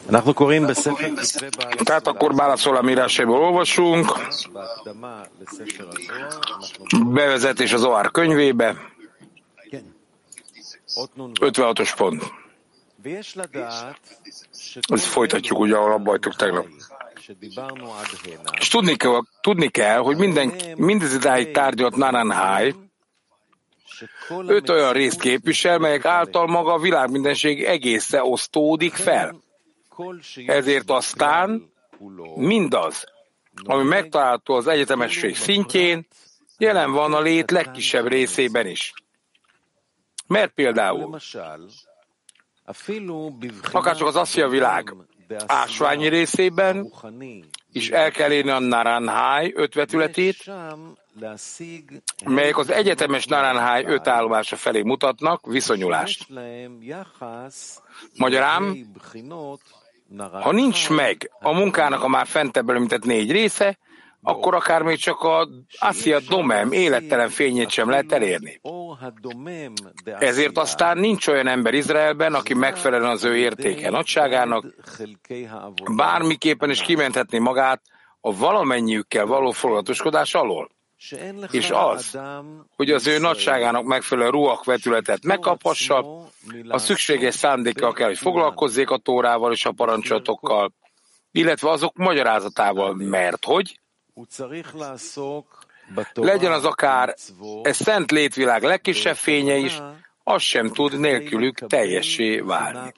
Tehát akkor Bála írásaiból olvasunk. Bevezetés az Zohar könyvébe. 56-os pont. Ezt folytatjuk úgy, ahol abba hagytuk tegnap. És tudni kell, hogy mindez idáig tárgyalt Naranhai 5 olyan részt képvisel, melyek által maga a világmindenség egésze osztódik fel. Ezért aztán mindaz, ami megtalálható az egyetemesség szintjén, jelen van a lét legkisebb részében is. Mert például akárcsak az Aszia világ ásványi részében is el kell érni a Naranhai 5 vetületét, melyek az egyetemes Naranhai 5 állomása felé mutatnak viszonyulást. Magyarán, ha nincs meg a munkának a már fentebb említett 4 része, akkor akár még csak a Aszia Domem élettelen fényét sem lehet elérni. Ezért aztán nincs olyan ember Izraelben, aki megfelelően az ő értéke nagyságának, bármiképpen is kimenthetné magát a valamennyiükkel való foglalatoskodás alól. És az, hogy az ő nagyságának megfelelő ruach vetületet megkaphassa, a szükséges szándékkal kell, hogy foglalkozzék a Tórával és a parancsolatokkal, illetve azok magyarázatával, mert hogy legyen az akár egy szent létvilág legkisebb fénye is, az sem tud nélkülük teljessé válni.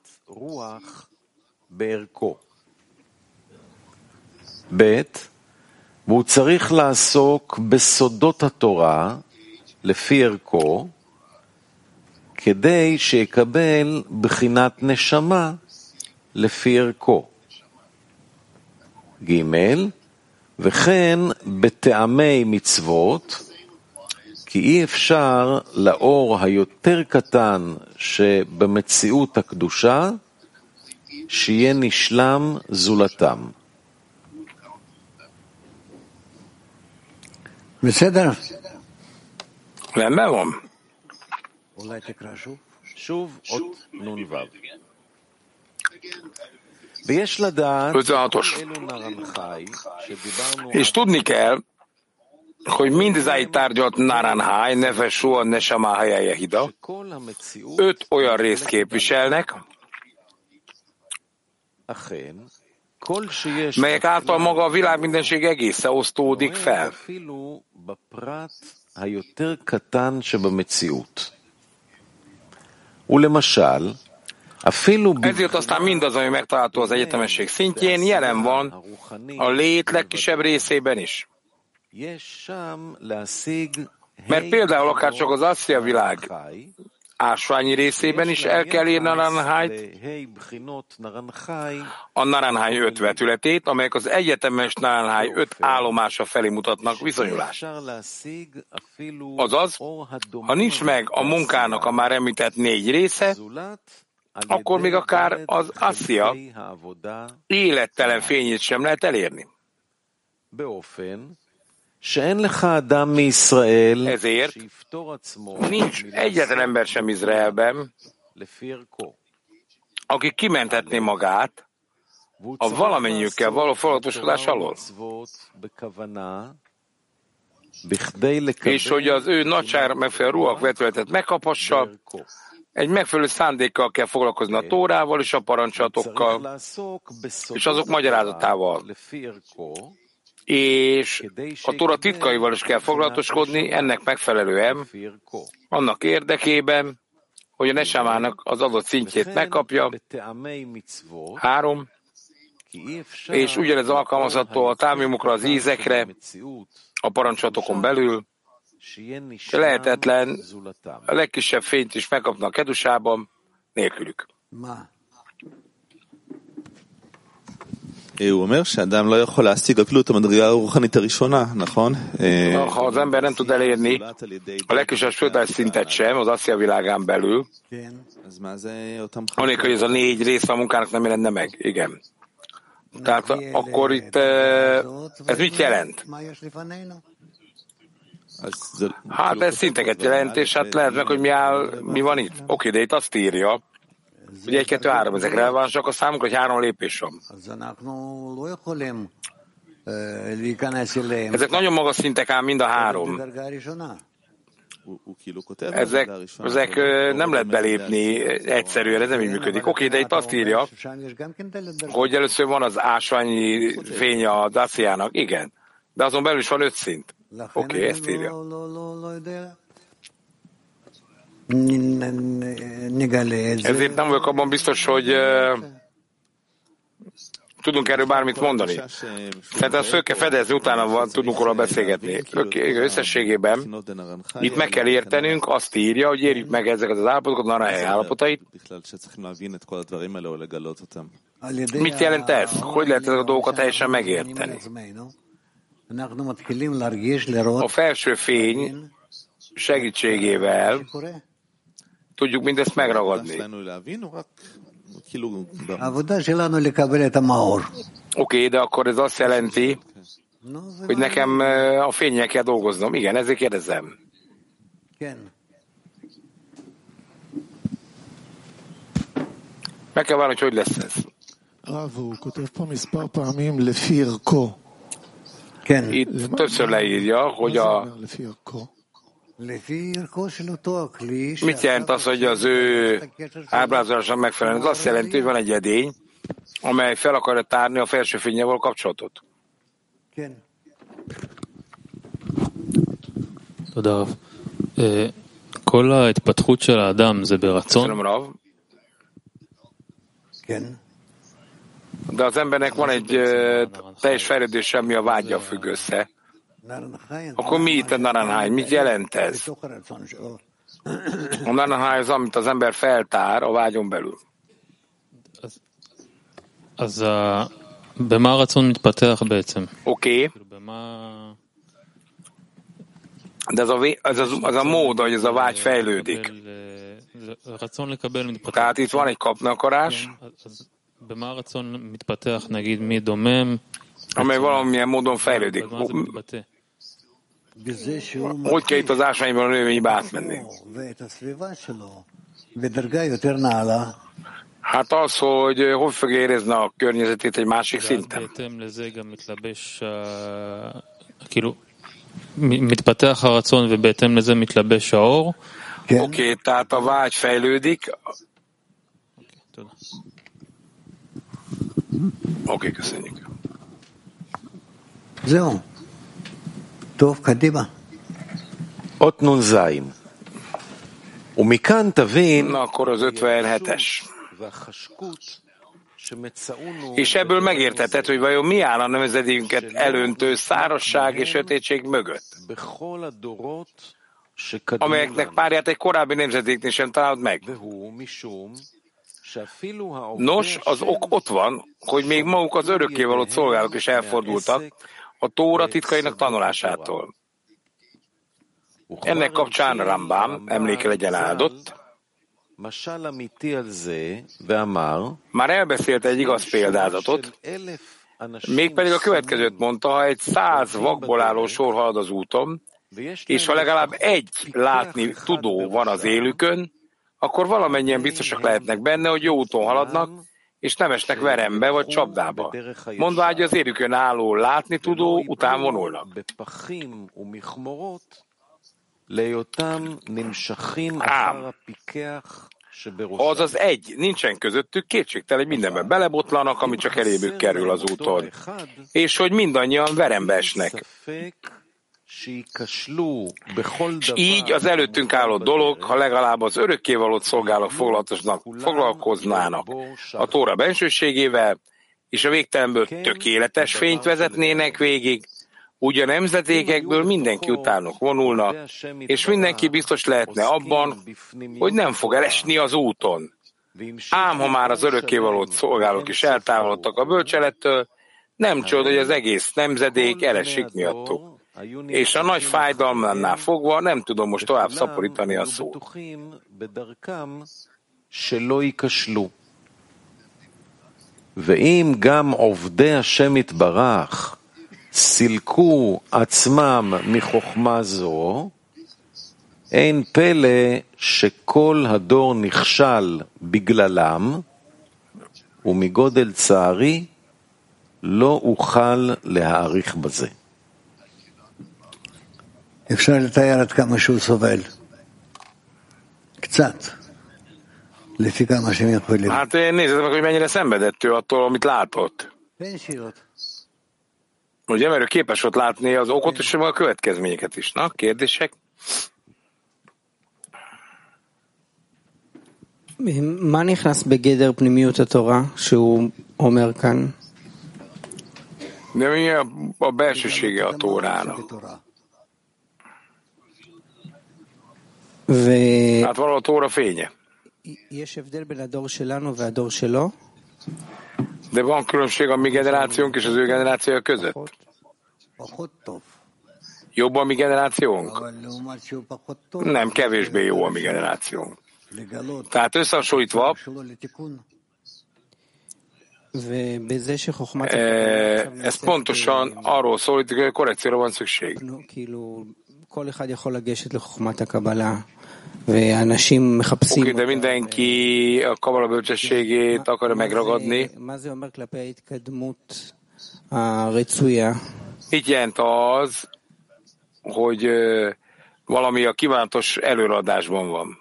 והוא צריך לעסוק בסודות התורה לפי ערכו כדי שיקבל בחינת נשמה לפי ערכו. ג' וכן בטעמי מצוות כי אי אפשר לאור היותר קטן שבמציאות הקדושה שיהיה נשלם זולתם. בסדר? rendben van. אולי תקרא שוב? שוב אות נ"ו. ויש לדעת 56-os. אלו נרנחי שדיברנו És tudni kell, hogy mindezáig tárgyalt Naranhai, Nefesh Ruach Neshama Haya Yehida 5 olyan részt képviselnek, melyek által maga a világmindenség egésze osztódik fel. Ezért aztán mindaz, ami megtalálható az egyetemesség szintjén, jelen van a lét legkisebb részében is. Mert például akár csak az Aszia világ ásványi részében is el kell írni a Naranhai 5 vetületét, amelyek az egyetemes Naranhai 5 állomása felé mutatnak viszonyulást. Azaz, ha nincs meg a munkának a már említett 4 része, akkor még akár az Aszia élettelen fényét sem lehet elérni. Ezért nincs egyetlen ember sem Izraelben, aki kimenthetné magát a valamennyiükkel való foglalatoskodás alól. És hogy az ő nagyságra megfelelő ruach vetületet megkaphassa, egy megfelelő szándékkal kell foglalkozni a Tórával és a parancsolatokkal, és azok magyarázatával. És a Tóra titkaival is kell foglalatoskodni, ennek megfelelően, annak érdekében, hogy a nesamának az adott szintjét megkapja. 3. És ugyanez alkalmazható a támimokra, az ízekre, a parancsolatokon belül. Lehetetlen a legkisebb fényt is megkapna a kedusában, nélkülük. הוא אומר שאדם לא יכול להשיג אפילו את המדרגה הרוחנית הראשונה, נכון? Ha az ember nem tud elérni a legkisebb földes szintet sem, az Aszia világán belül, anélkül, hogy ez a 4 része a munkának nem jelenne meg. Igen. Tehát akkor itt ez mit jelent? Hát ez szinteket jelent, és hát lehet meg, hogy mi van itt. Oké, de itt azt írja, Ugye 1, 2, 3, ezekre van csak a számunk, hogy 3 lépés van. Ezek nagyon magas szintek ám mind a 3. Ezek nem lehet belépni egyszerűen, ez nem így működik. Oké, de itt azt írja, hogy először van az ásványi fény a Daciának. Igen, de azon belül is van 5 szint. Oké, ezt írja. Ezért nem vagyok abban biztos, hogy tudunk erről bármit mondani. Szerintem föl kell fedezni, utána tudunk róla beszélgetni. Összességében itt meg kell értenünk, azt írja, hogy érjük meg ezeket az állapotokat, Naranhely állapotait. Mit jelent ez? Hogy lehet ezeket a dolgokat teljesen megérteni? A felső fény segítségével tudjuk mindezt megragadni. Oké, de akkor ez azt jelenti, hogy nekem a fénnyel kell dolgoznom. Igen, ezért kérdezem. Meg kell várni, hogy lesz ez. Itt többször leírja, hogy mit jelent az, hogy az ő ábrázolása megfelelően? Ez azt jelenti, hogy van egy edény, amely fel akarja tárni a felső fénnyel való kapcsolatot. תודה. כל ההתפתחות של האדם זה ברצון? De az embernek van egy teljes fejlődés, ami a vággyal függ össze. Akkor mi itt a Naranhely? Mit jelent ez? A Naranhely az, amit az ember feltár a vágyon belül. אז במה הרצון מתפתח בעצם? Oké. De ez a mód, hogy ez a vágy fejlődik. Tehát itt van egy kapni akarás, amely valamilyen módon fejlődik. Hogy kell itt az ásványban a növénybe átmenni? Hát az, hogy fog érezni a környezetét egy másik szinten. מתפתח הרצון ובהתאם לזה מתלבש האור. Oké, tehát a vágy fejlődik. Oké, köszönjük. זהו. טוב, קדימה. אות נ"ז. ומכאן תבין. Na, akkor az 57-es. És ebből megértheted, hogy vajon mi áll a nemzedékünket elöntő szárazság és sötétség mögött, amelyeknek párját egy korábbi nemzedéknél sem találod meg. Nos, az ok ott van, hogy még maguk az örökkévaló szolgálók is elfordultak a Tóra titkainak tanulásától. Ennek kapcsán Rambam, emléke legyen áldott, már elbeszélt egy igaz példázatot, mégpedig a következőt mondta, ha egy 100 vakból álló sor halad az úton, és ha legalább egy látni tudó van az élükön, akkor valamennyien biztosak lehetnek benne, hogy jó úton haladnak, és nem esnek verembe vagy csapdába. Mondvá, hogy az élükön álló látni tudó után vonulnak. Ám, az az egy, nincsen közöttük, kétségtelen, hogy mindenben belebotlanak, ami csak elébük kerül az úton, és hogy mindannyian verembe esnek. És így az előttünk álló dolog, ha legalább az örökkévalót szolgálók foglalkoznának a Tóra bensőségével, és a végtelenből tökéletes fényt vezetnének végig, úgy a nemzedékekből mindenki utánuk vonulna, és mindenki biztos lehetne abban, hogy nem fog elesni az úton. Ám ha már az örökkévalót szolgálók is eltávolodtak a bölcselettől, nem csoda, hogy az egész nemzedék elesik miattuk. És a nagy fájdalmánál fogva nem tudom most tovább szaporítani a szót. ואם גם עובדי השם יתברך סילקו עצמם מחוכמה זו, אין פלא שכל הדור נכשל בגללם, ומגודל צערי לא אוכל להעריך בזה. אפשר לתאר עד כמה שהוא סובל. קצת. לפי כמה שהם יכולים. Hát nézzétek meg, hogy mennyire szenvedett ő attól, amit látott. Ugye, mert ő képes volt látni az okot és a következményeket is. Na, kérdések? מה נכנס בגדר פנימיות התורה שהוא אומר כאן? De mi a belsősége a Tórának? Hát valahol a Tóra fénye. יש הבדל בין הדור שלנו והדור שלו? De van különbség a mi generációnk és az ő generációja között? Jobb a mi generációnk? Nem, kevésbé jó a mi generációnk. Tehát összehasonlítva, ez pontosan arról szól, hogy korrekcióra van szükség. Oké, de mindenki a kabala bölcsességét akarja megragadni. Így jelent az, hogy valami a kívánatos előadásban van.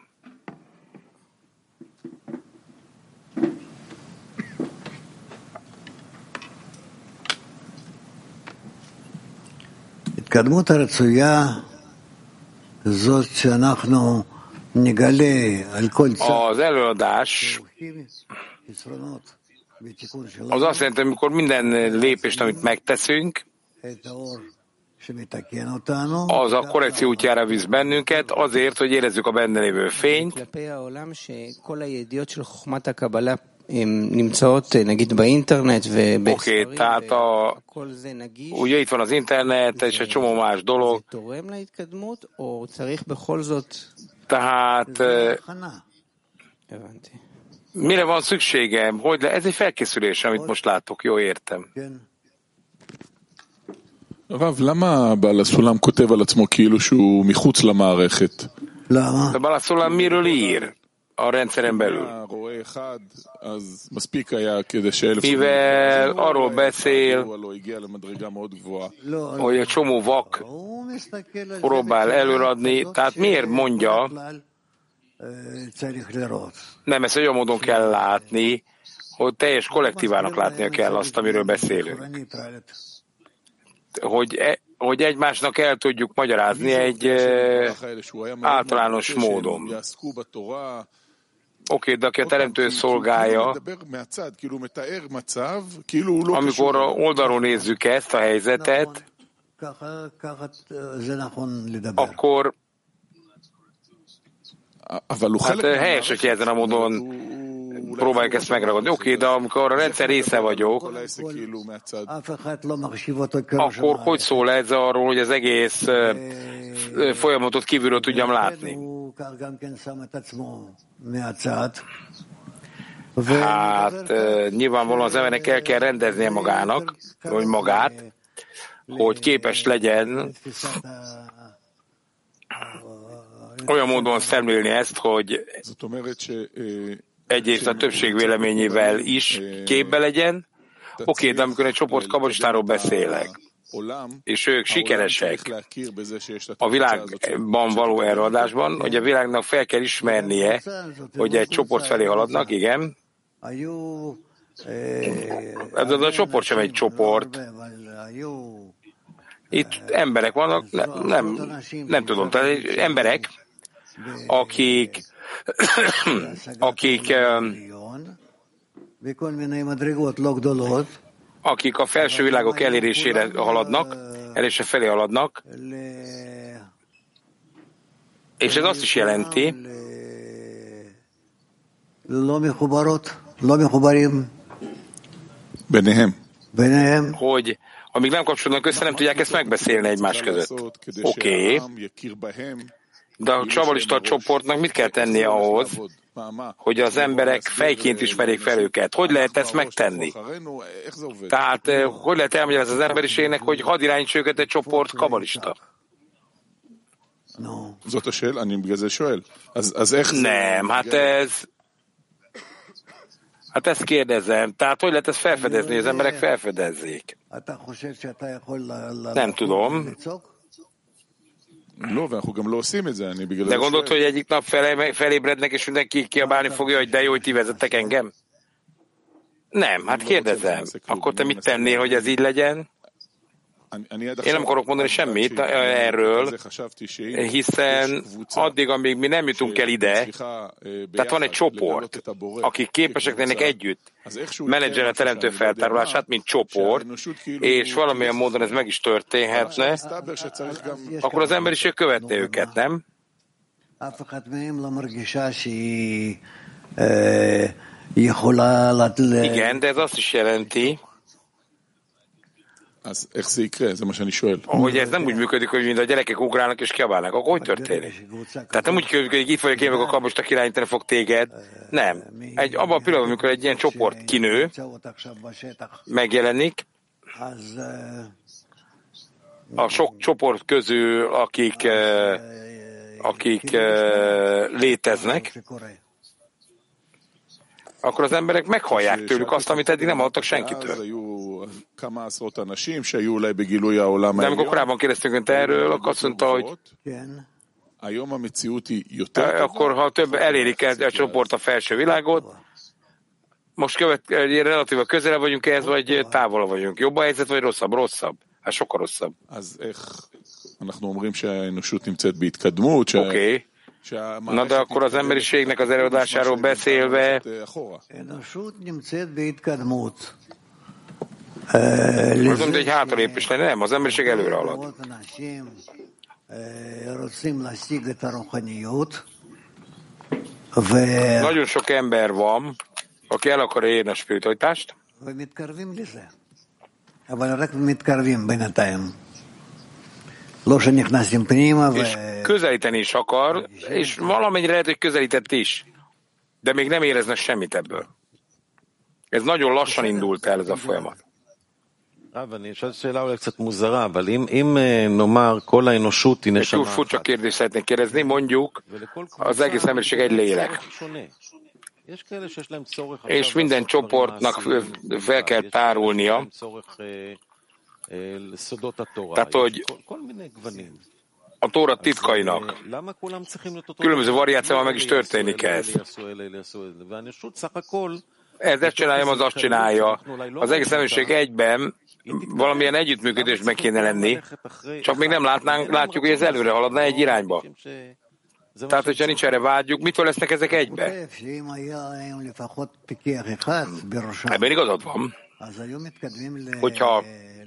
התקדמות הרצויה זאת שאנחנו נגלה על כל צד. Az előadás az azt jelenti, amikor minden lépést, amit megteszünk, az a korrekció útjára visz bennünket, azért, hogy érezzük a benne lévő fényt. Oké, tehát ugye itt van az internet és egy csomó más dolog. Tehát mire van szükségem? Ez egy felkészülés, amit most látok, jó értem. רב, למה בעל הסולם כותב על עצמו כאילו שהוא מחוץ למערכת? למה? בעל הסולם miről ír a rendszeren belül? רואה אחד, אז מספיק היה כדי שאלף... Mivel arról beszél, לא הגיע למדרגה מאוד גבוהה. hogy a csomó vak próbál előadni, tehát miért mondja, nem, ezt olyan módon kell látni, hogy teljes kollektívának látnia kell azt, amiről beszélünk. Hogy egymásnak el tudjuk magyarázni egy általános módon. Oké, de aki a teremtő szolgálja, amikor oldalról nézzük ezt a helyzetet, akkor hát helyes, hogy ezen a módon próbáljuk ezt megragadni. Oké, de amikor a rendszer része vagyok, akkor hogy szól ez arról, hogy az egész folyamatot kívülről tudjam látni? Hát nyilvánvalóan az embernek el kell rendeznie magának, vagy magát, hogy képes legyen olyan módon szemlélni ezt, hogy egyrészt a többség véleményével is képbe legyen. Oké, de amikor egy csoport kabalistáról beszélek, és ők sikeresek a világban való előadásban, hogy a világnak fel kell ismernie, hogy egy csoport felé haladnak, igen. Ez a csoport sem egy csoport. Itt emberek vannak, nem tudom, tehát emberek, akik a felső világok elérésére haladnak, elérése felé haladnak, és ez azt is jelenti, hogy amíg nem kapcsolódnak össze, nem tudják ezt megbeszélni egymás között. Oké. De a kabalista csoportnak mit kell tennie ahhoz, hogy az emberek fejként ismerjék fel őket? Hogy lehet ezt megtenni? Tehát hogy lehet elmagyarázni az emberiségnek, hogy hadd irányítsa őket egy csoport kabalista? זאת השאלה, אני בגלל זה שואל. אז איך זה... Nem, hát ezt kérdezem. Tehát hogy lehet ezt felfedezni, hogy az emberek felfedezzék? Nem tudom. לא, ואנחנו גם לא עושים את זה, אני בגלל זה De gondolod, hogy egyik nap felébrednek, és mindenki kiabálni fogja, hogy de jó, hogy ti vezettek engem? Nem, hát kérdezem. Akkor te mit tennél, hogy ez így legyen? Én nem akarok mondani semmit erről, hiszen addig, amíg mi nem jutunk el ide, tehát van egy csoport, akik képesek lennének együtt menedzselni a teremtő feltárolását, mint csoport, és valamilyen módon ez meg is történhetne, akkor az emberiség követné őket, nem? Igen, de ez azt is jelenti, hogy ez nem úgy működik, hogy mind a gyerekek ugrálnak és kiabálnak. Akkor hogy történik? Tehát nem úgy működik, hogy itt vagyok, én meg a kaposta irányítani fog téged. Nem. Abban a pillanatban, amikor egy ilyen csoport kinő, megjelenik, a sok csoport közül, akik léteznek, akkor az emberek meghallják tőlük azt, amit eddig nem hallottak senkitől. De amikor korábban kérdeztünk önt erről, akkor azt mondta, hogy akkor ha több elérik a csoport a felső világot, most relatíva közele vagyunk ehhez, vagy távol vagyunk. Jobb a helyzet, vagy rosszabb? Rosszabb. Hát sokkal rosszabb. Oké. Na de akkor az emberiségnek az előadásáról beszélve, az mondja, egy hátralépés lenne, nem, az emberiség előre halad. Nagyon sok ember van, aki el akar érni a spiritualitást, és közelíteni is akar, és valamennyire lehet, hogy közelített is, de még nem éreznek semmit ebből. Ez nagyon lassan indult el ez a folyamat. Egy túl furcsa kérdést szeretnék kérdezni, mondjuk az egész emberiség egy lélek. És minden csoportnak fel kell tárulnia, tehát, hogy a Tóra titkainak különböző variációval meg is történik ez. Ezt csináljam, az azt csinálja. Az egész emberiség egyben valamilyen együttműködésben kéne lenni, csak még nem látjuk, hogy ez előre haladna egy irányba. Tehát, hogyha nincs erre vágyjuk, mitől lesznek ezek egybe? Ebben igazad van. Hogyha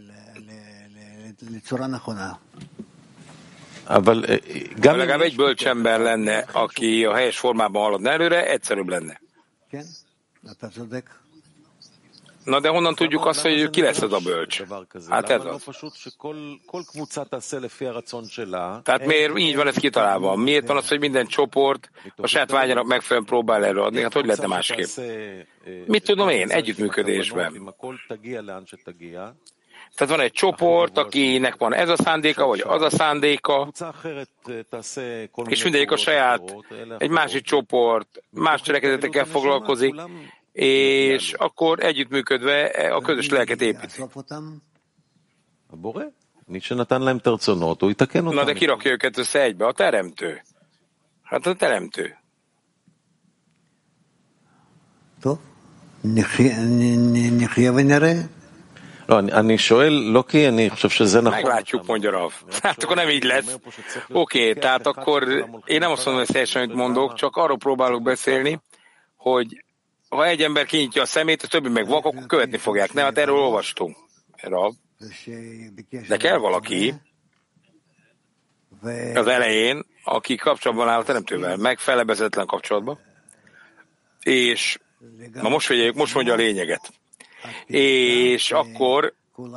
legalább egy bölcsember lenne, aki a helyes formában haladna előre, egyszerűbb lenne. Na de honnan tudjuk azt, hogy ki lesz az a bölcs? Hát ez az. Tehát miért így van ez kitalálva? Miért van az, hogy minden csoport a saját vágyának megfelelően próbál előadni? Hát hogy lehetne másképp? Mit tudom én? Együttműködésben. Tehát van egy csoport, akinek van ez a szándéka, vagy az a szándéka, és mindegyik a saját, egy másik csoport, más cselekedetekkel foglalkozik, és akkor együttműködve a közös lelket építi. Na de ki rakja őket össze egybe? A teremtő. Hát a teremtő. Meglátjuk, mondja Rav. Hát akkor nem így lesz. Oké, tehát akkor én nem azt mondom, hogy teljesen, amit mondok, csak arról próbálok beszélni, hogy ha egy ember kinyitja a szemét, a többi meg vak, akkor követni fogják. Nem, hát erről olvastunk. Rav. De kell valaki az elején, aki kapcsolatban áll a teremtővel, meg felebezetlen kapcsolatban, és na most mondja a lényeget. És akkor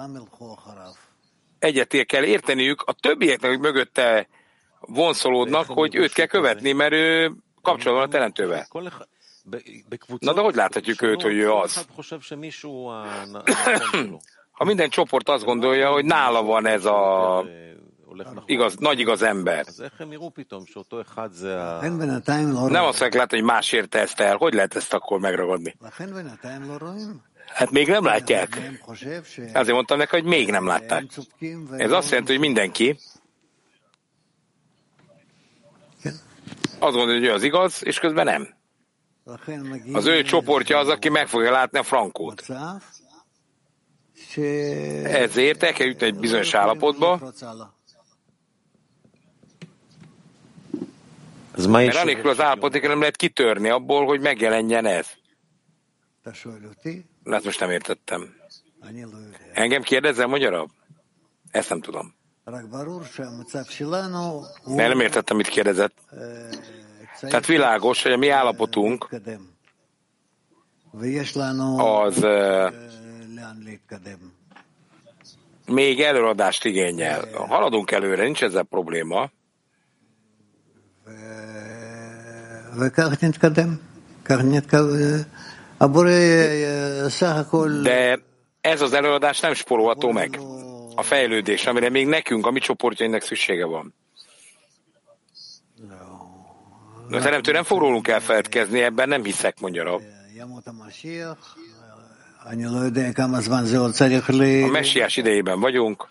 egyet kell érteniük a többieknek, hogy mögötte vonszolódnak, hogy őt kell követni, mert ő kapcsolatban a teremtővel. Na de hogy láthatjuk őt, hogy ő az? Ha minden csoport azt gondolja, hogy nála van ez a nagy igaz ember. Nem azt lehet, hogy más érte ezt el. Hogy lehet ezt akkor megragadni? Hát még nem látják. Azért mondtam neki, hogy még nem látták. Ez azt jelenti, hogy mindenki azt gondolja, hogy ő az igaz, és közben nem. Az ő csoportja az, aki meg fogja látni a frankót. Ezért el kell jutni egy bizonyos állapotba, mert annélkül az állapotig nem lehet kitörni abból, hogy megjelenjen ez. Hát most nem értettem. Engem kérdezzel magyarabb? Ezt nem tudom. Mert nem értettem, mit kérdezett. Tehát világos, hogy a mi állapotunk az még előadást igényel. Haladunk előre, nincs ezzel probléma. De ez az előadás nem spórolható meg. A fejlődés, amire még nekünk, a mi csoportjainknak szüksége van. De teremtő nem fog rólunk elfeledkezni, ebben nem hiszek, mondja. A messiás idejében vagyunk.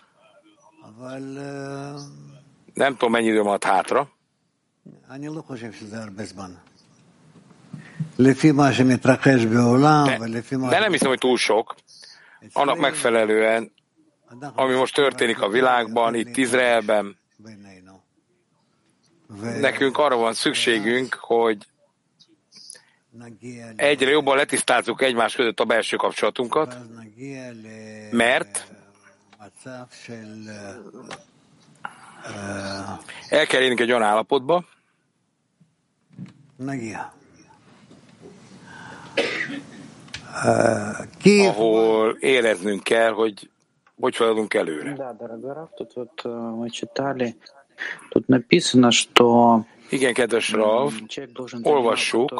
Nem tudom, mennyi idő van hátra. De nem hiszem, hogy túl sok. Annak megfelelően, ami most történik a világban, itt Izraelben, nekünk arra van szükségünk, hogy egyre jobban letisztázzuk egymás között a belső kapcsolatunkat, mert el kell érnünk egy olyan állapotba, ahol éreznünk kell, hogy feladunk előre. Igen, kedves Rav, olvassuk,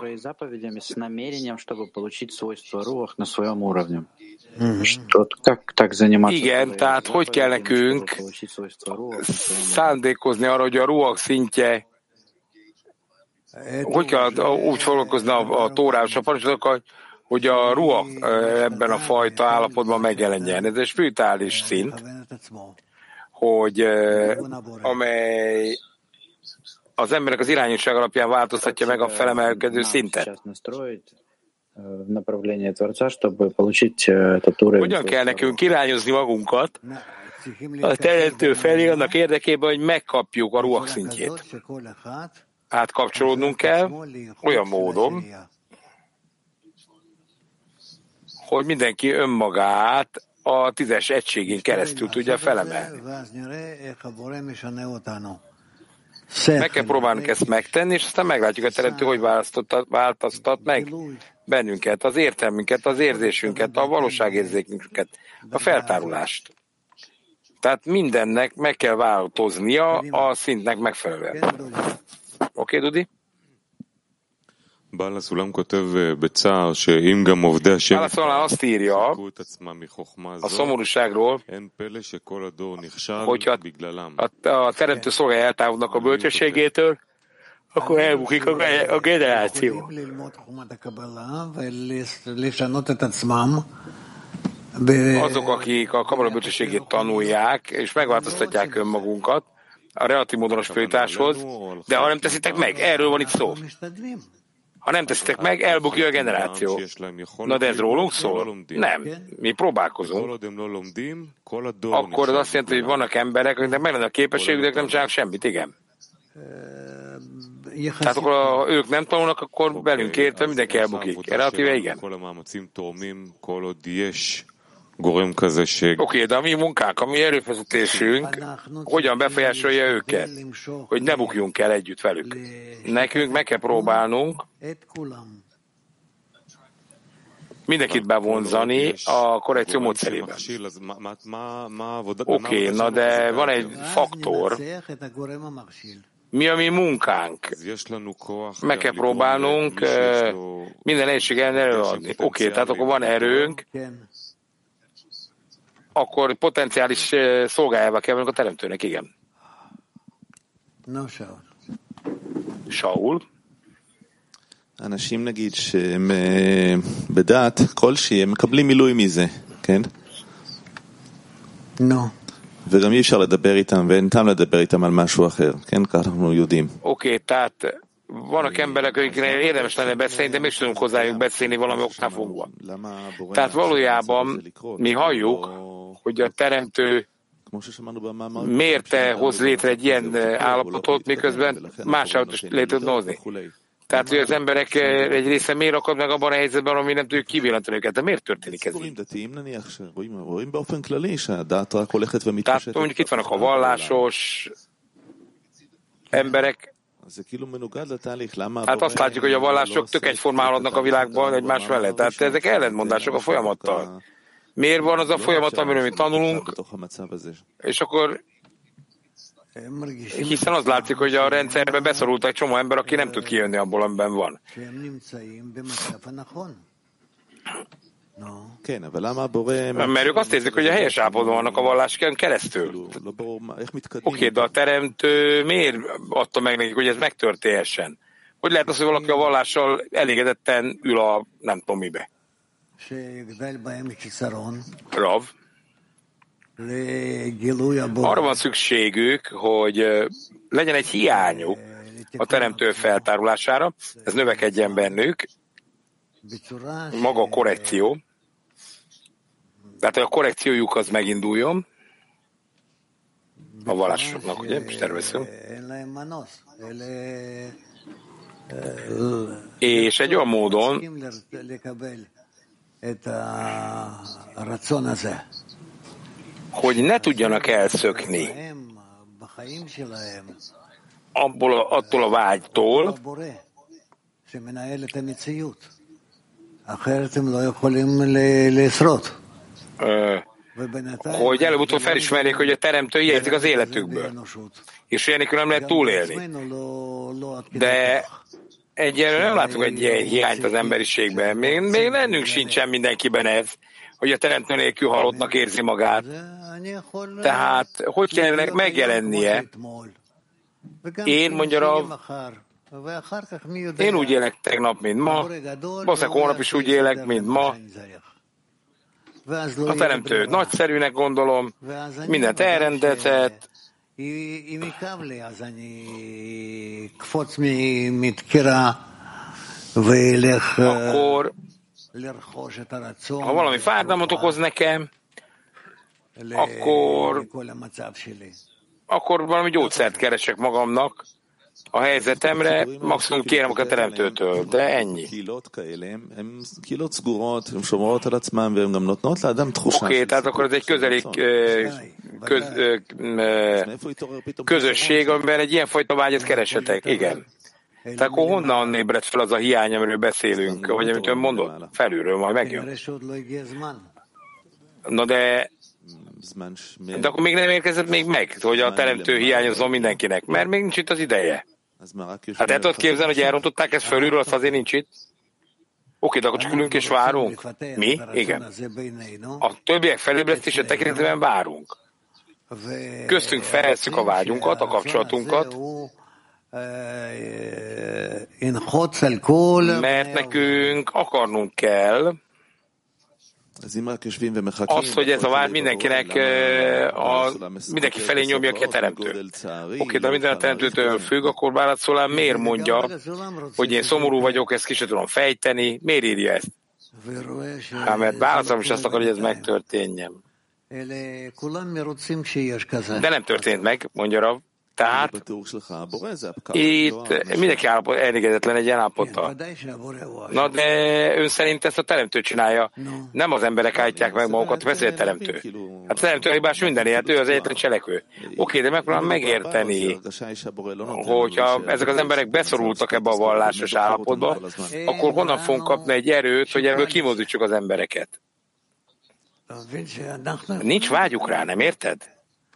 igen, tehát hogy kell nekünk szándékozni arra, hogy a ruach szintje, hogy kell úgy foglalkozni a tórás, a parancsolatokon, hogy a ruach ebben a fajta állapotban megjelenjen. Ez egy spirituális szint, hogy amely az emberek az irányosság alapján változtatja meg a felemelkedő szintet. Hogyan kell nekünk irányozni magunkat a teremtő felé annak érdekében, hogy megkapjuk a ruach szintjét. Átkapcsolódnunk kell olyan módon, hogy mindenki önmagát a 10-es egységén keresztül tudja felemelni. Meg kell próbálnunk ezt megtenni, és aztán meglátjuk a teremtő, hogy változtat meg bennünket, az értelmünket, az érzésünket, a valóságérzékünket, a feltárulást. Tehát mindennek meg kell változnia a szintnek megfelelően. Oké, Dudi? בעל הסולם כותב בצער שאם גם עובדי השם azt írja a szomorúságról, hogyha a teremtő szolgálja eltávolodnak a bölcsességétől, akkor elbukik a generáció. Azok, akik a kabala bölcsességét tanulják, és megváltoztatják önmagunkat a relatív módon a spiritáshoz, de ha nem teszitek meg, erről van itt szó. Ha nem teszitek meg, elbukja a generáció. Na de ez rólunk szól? Nem. Mi próbálkozunk. Akkor az azt jelenti, hogy vannak emberek, akiknek meg lenne a képességük, de nem csinálnak semmit, igen. Tehát akkor ha ők nem tanulnak, akkor velünk értve mindenki elbukik. Relatíve igen. Oké, de a mi munkánk, a mi erőfeszítésünk hogyan befolyásolja őket, hogy ne bukjunk el együtt velük. Nekünk meg kell próbálnunk mindenkit bevonzani a korrekció módszerében. Oké, na de van egy faktor, mi a mi munkánk. Meg kell próbálnunk minden egység ellen előadni. Oké, tehát akkor van erőnk, akkor potenciális szolgájába kell a teremtőnek, igen. Saul. אנשים נגיד שהם בדעת כלשהי, הם מקבלים מילוי מזה, כן? וגם אי אפשר לדבר איתם, ואין טעם לדבר איתם על משהו אחר, כן? כך אנחנו יודעים. Oké, tehát vannak emberek, akiknél érdemes lenne beszélni, de mégis tudunk hozzájuk beszélni valami oknál fogva. Tehát valójában mi halljuk, hogy a Teremtő miért hoz létre egy ilyen állapotot, miközben másához is létre tud hozni. Tehát, hogy az emberek egy része miért akad meg abban a helyzetben, ami nem tudjuk kivillantani őket, de miért történik ez így? Tehát mondjuk itt vannak a vallásos emberek, hát azt látjuk, hogy a vallások tök egyformán haladnak a világban egymás mellett. Tehát ezek ellentmondások a folyamattal. Miért van az a folyamat, amiről mi tanulunk, és akkor hiszen az látszik, hogy a rendszerben beszorult egy csomó ember, aki nem tud kijönni abból, amiben van. Mert ők azt érzik, hogy a helyes állapotban vannak a vallásken keresztül. Oké, de a Teremtő miért adta meg nekik, hogy ez megtörténhessen? Hogy lehet az, hogy valaki a vallással elégedetten ül a nem tudom mibe? Rav. Arra van szükségük, hogy legyen egy hiányuk a Teremtő feltárulására, ez növekedjen bennük, maga a korrekció, tehát a korrekciójuk az meginduljon, a vallásoknak, ugye, és tervezünk. És egy olyan módon, hogy ne tudjanak elszökni attól a vágytól, hogy előbb-utóbb felismerjék, hogy a Teremtő hiányzik az életükből, és ilyenekül nem lehet túlélni. De egyelőre nem látunk egy ilyen hiányt az emberiségben. Még bennünk sincsen mindenkiben ez, hogy a Teremtő nélkül halottnak érzi magát. Tehát, hogy kellene megjelennie? Én, mondja Rav, én úgy élek tegnap, mint ma, valószínűleg holnap is úgy élek, mint ma. A Teremtő nagyszerűnek gondolom, mindent elrendezett, akkor, ha valami fájdalmat okoz nekem, akkor valami gyógyszert keresek magamnak a helyzetemre, maximum kérem a Teremtőtől, de ennyi. Oké, tehát akkor ez egy közösség, amiben egy ilyenfajta vágyat keresetek. Igen. Tehát akkor honnan ébred fel az a hiány, amiről beszélünk, hogy amit ön mondott, felülről majd megjön. Na de akkor még nem érkezett még meg, hogy a Teremtő hiányozom mindenkinek, mert még nincs itt az ideje. Hát el tudod képzelni, hogy elrontották ezt fölülről, azt azért nincs itt? Oké, de akkor csak ülünk és várunk. Mi? Igen. A többiek felébresztése tekintetében várunk. Köztünk felhesszük a vágyunkat, a kapcsolatunkat, mert nekünk akarnunk kell az, hogy ez a vágy mindenkinek, mindenki felé nyomja ki a Teremtő. Oké, de minden a Teremtőtől függ, akkor Bálát Szolám miért mondja, hogy én szomorú vagyok, ezt ki sem tudom fejteni, miért írja ezt? Hát mert Bálát Szolám is azt akar, hogy ez megtörténjen. De nem történt meg, mondja Rav. Tehát itt mindenki elégedetlen egy ilyen állapottal. Na de ön szerint ezt a Teremtő csinálja. Nem az emberek állítják meg magukat, persze a Teremtő. Hát a Teremtő hibás mindenért, ő az egyetlen cselekvő. Oké, de megpróbálom megérteni, hogyha ezek az emberek beszorultak ebbe a vallásos állapotba, akkor honnan fogunk kapni egy erőt, hogy ebből kimozdítsuk az embereket? Nincs vágyuk rá, nem érted?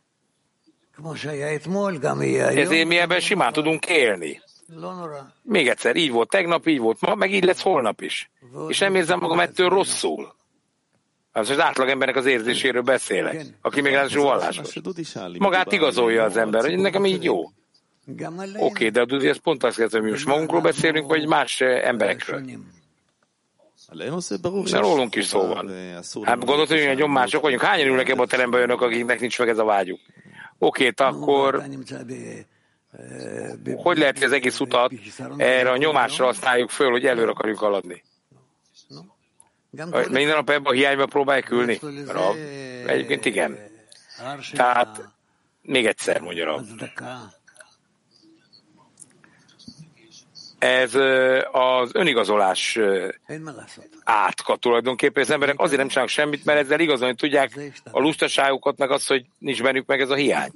Ezért mi ebben simán tudunk élni. Még egyszer, így volt tegnap, így volt ma, meg így lesz holnap is. És nem érzem magam ettől rosszul. Az átlag embernek az érzéséről beszélek, aki még ráadásul vallásos. Magát igazolja az ember, hogy nekem így jó. Oké, de a Dudi, ez pont azt kérdezi, hogy mi most magunkról beszélünk, vagy más emberekről. Mert rólunk is szó van. Hát gondolod, hogy nagyon mások vagyunk. Hányan ülnek ebben a teremben önök, akiknek nincs meg ez a vágyuk? Oké, akkor hogy lehet, hogy az egész utat erre a nyomásra használjuk föl, hogy előre akarjuk haladni? Minden nap ebben a hiányba próbálják ülni? Egyébként igen. Tehát még egyszer mondja Rav. Ez az önigazolás átka tulajdonképpen. Az emberek azért nem csinálnak semmit, mert ezzel igazolni tudják a lustaságukat, meg az, hogy nincs bennük meg ez a hiány.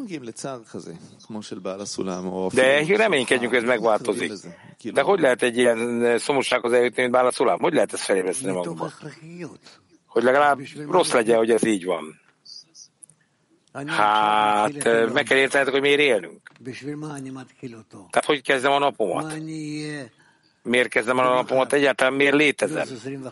De reménykedjünk, hogy ez megváltozik. De hogy lehet egy ilyen szomorúsághoz eljutni, mint Bála Szulám? Hogy lehet ezt felébreszteni magunkban? Hogy legalább rossz legyen, hogy ez így van. Hát, meg kell értenetek, hogy miért élnünk. Tehát, hogy kezdem a napomat? Miért kezdem a napomat? Egyáltalán miért létezem?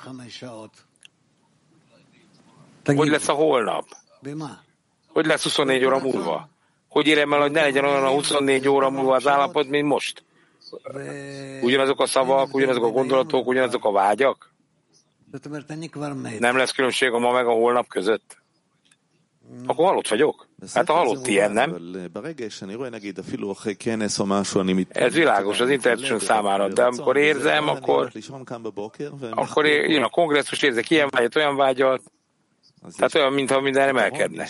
Hogy lesz a holnap? Hogy lesz 24 óra múlva? Hogy érem el, hogy ne legyen olyan a 24 óra múlva az állapot, mint most? Ugyanazok a szavak, ugyanazok a gondolatok, ugyanazok a vágyak? Nem lesz különbség a ma meg a holnap között? Akkor halott vagyok? Hát a halott ilyen, nem? Ez világos az internetes számára, de amikor érzem, akkor jön a kongresszus, érzek ilyen vágyat, olyan vágyat, tehát olyan, mintha minden emelkedne.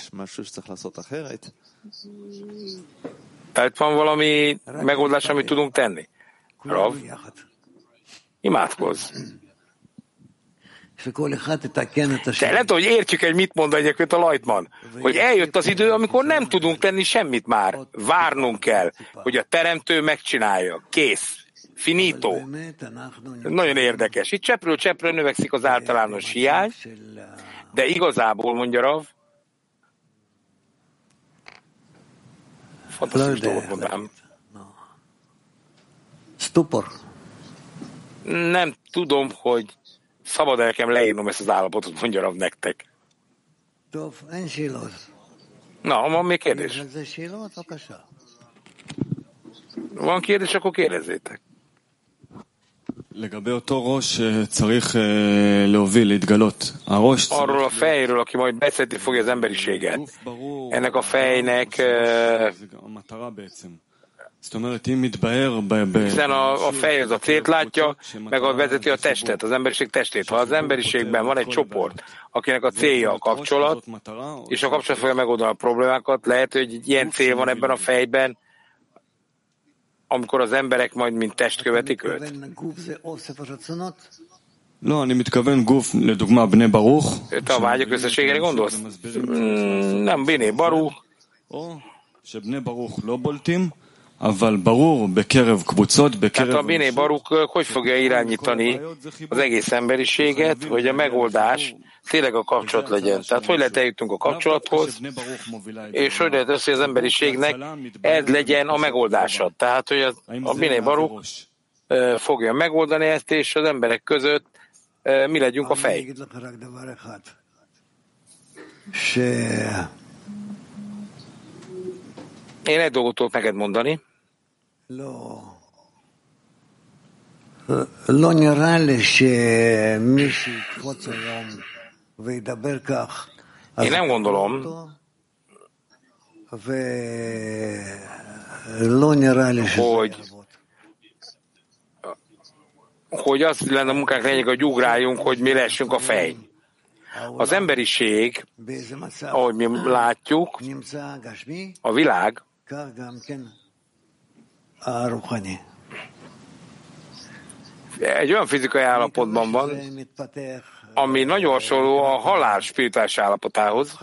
Tehát van valami megoldás, amit tudunk tenni? Rav, imádkozz. De nem tudom, hogy értjük egy mit mond egyébként a Lajtman, hogy eljött az idő, amikor nem tudunk tenni semmit már. Várnunk kell, hogy a teremtő megcsinálja. Kész. Finito. Nagyon érdekes. Itt cseppről cseppről növekszik az általános hiány, de igazából, mondja Rav, fantasztikus dolgot mondanám. Stupor. Nem tudom, hogy szabad nekem leírnom ezt az állapotot, mondja Rav nektek. Na, van még kérdés? Van kérdés, akkor kérdezzétek. Arról a fejről, aki majd beszélni fogja az emberiséget. Ennek a fejnek hiszen a fej az a célt látja, meg a vezeti a testet, az emberiség testét. Ha az emberiségben van egy csoport, akinek a célja a kapcsolat, és a kapcsolat fogja megoldani a problémákat, lehet, hogy egy ilyen cél van ebben a fejben, amikor az emberek majd mint test követik őt. Te a vágyok összességére gondolsz? Nem, Biné Baruch. Tehát a Biné Baruch hogy fogja irányítani az egész emberiséget, hogy a megoldás tényleg a kapcsolat legyen. Tehát hogy lehet eljutunk a kapcsolathoz, és hogy lehet az, hogy az emberiségnek ez legyen a megoldása. Tehát, hogy a Biné Baruch fogja megoldani ezt, és az emberek között mi legyünk a fej. Én egy dolgot tudok neked mondani. לא נראה לי שמישהו יקפוץ היום וידבר כך. Én nem gondolom, ולא נראה לי hogy az lenne a munkánk lényeg, hogy ugráljunk, hogy mi lessünk a fej. Az emberiség, ahogy mi látjuk, a világ egy olyan fizikai állapotban van, ami nagyon hasonló a halál spirituális állapotához,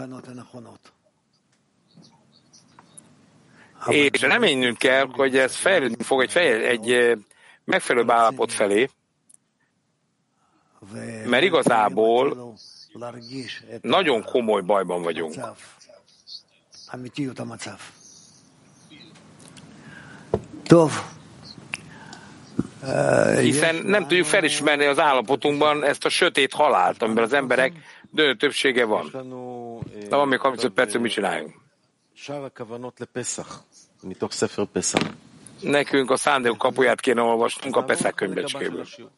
és reményünk kell, hogy ez fejlődni fog egy megfelelőbb állapot felé, mert igazából nagyon komoly bajban vagyunk. Hiszen nem tudjuk felismerni az állapotunkban ezt a sötét halált, amiben az emberek döntő többsége van. Na, van még 35 percig, mit csináljunk? Nekünk a szándék kapuját kéne olvasnunk a Peszach könyvecskéből.